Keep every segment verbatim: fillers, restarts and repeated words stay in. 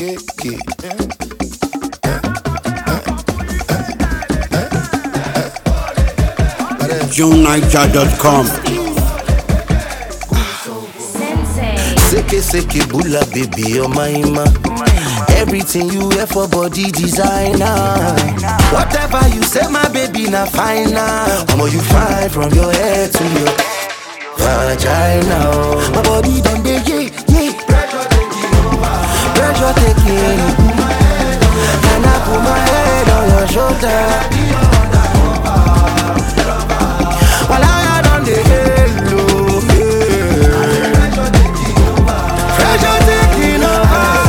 June Niger dot com. Seke seke bula baby, oh my ma. Everything you wear for body designer. Whatever you say, my baby, na fine now. How you fine from your head to your vagina. My body done dey yeah yeah. Pressure taking over. Pressure taking. And I put my head on your shoulder. While I done the hello. Pressure taking over.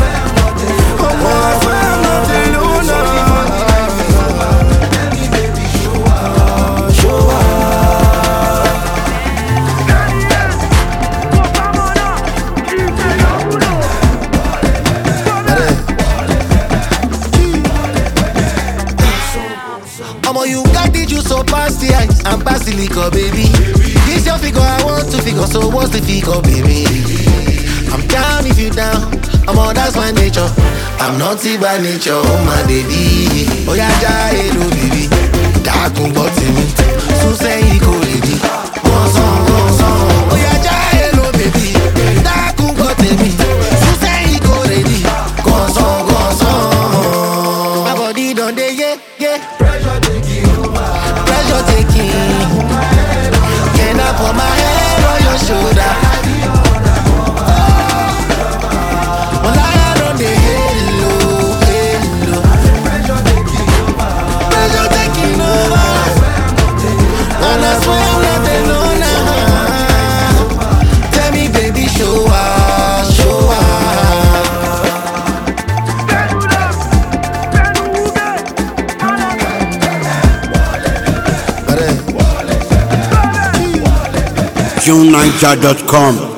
You got the juice so past the ice and past the liquor, baby. This your figure, I want to figure, so what's the figure, baby? I'm down if you down, I'm all that's my nature. I'm naughty by nature, oh my baby. Oh yeah, ja, hello, baby. Dark body me, so say he go lady. One song, one song. Oh yeah, ja, hello, baby. Dark body me, so say he go lady. One song, one song. My body done dey yeah, yeah. Pressure taking over. Pressure taking. Can I put my head on your shoulder? Well, I don't dey hello, hello. Pressure taking over. Pressure taking over. And I swear I'm not alone now. Tell me, baby, show up, show up. June Niger dot com.